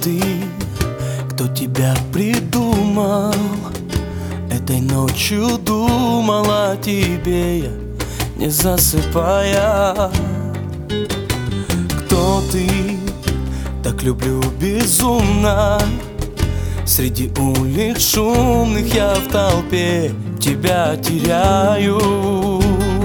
ты, кто тебя придумал? Этой ночью думал о тебе я, не засыпая. Кто ты? Так люблю безумно. Среди улиц шумных я в толпе тебя теряю.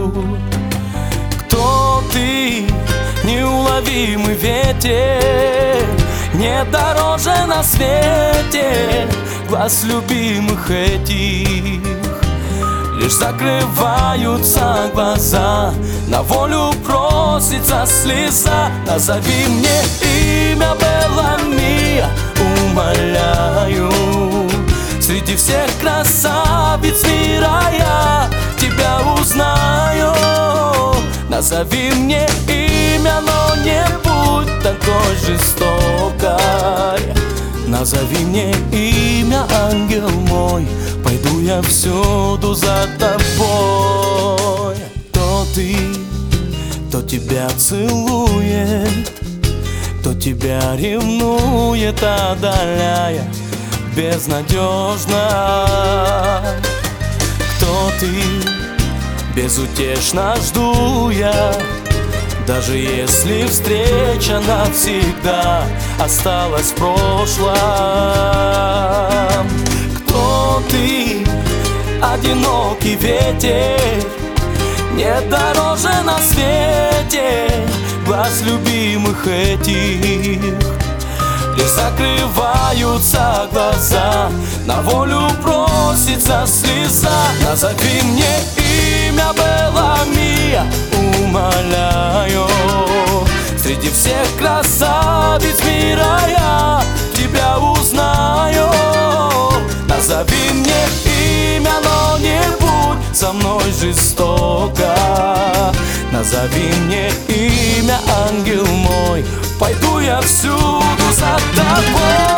Кто ты? Неуловимый ветер, не дороже на свете глаз любимых этих. Лишь закрываются глаза, на волю просится слеза. Назови мне имя, Белла-Мия, умоляю. Среди всех красавиц мира я тебя узнаю. Назови мне имя, но не будь такой жестокой. Назови мне имя, ангел мой, пойду я всюду за тобой. Кто ты, кто тебя целует, кто тебя ревнует, отдаляя безнадежно? Кто ты? Безутешно жду я, даже если встреча навсегда осталась в прошлом. Кто ты? Одинокий ветер, не дороже на свете глаз любимых этих. Лишь закрываются глаза, на волю просится слеза. Назови мне имя, Белла-Мия, умоляю. Среди всех красавиц мира я тебя узнаю. Назови мне имя, но не будь со мной жестоко. Назови мне имя, ангел мой, пойду я всюду за тобой.